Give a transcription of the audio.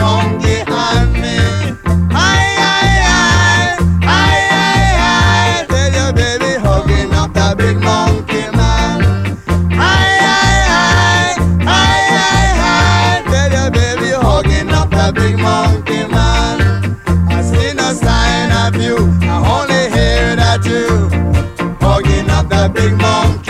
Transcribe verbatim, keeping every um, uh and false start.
monkey and me. Aye, aye, aye, aye, aye, aye. Tell your baby hugging up the big monkey man. Aye, aye, aye, aye, aye, aye. Tell your baby hugging up the big monkey man. I see no sign of you, I only hear that you hugging up the big monkey.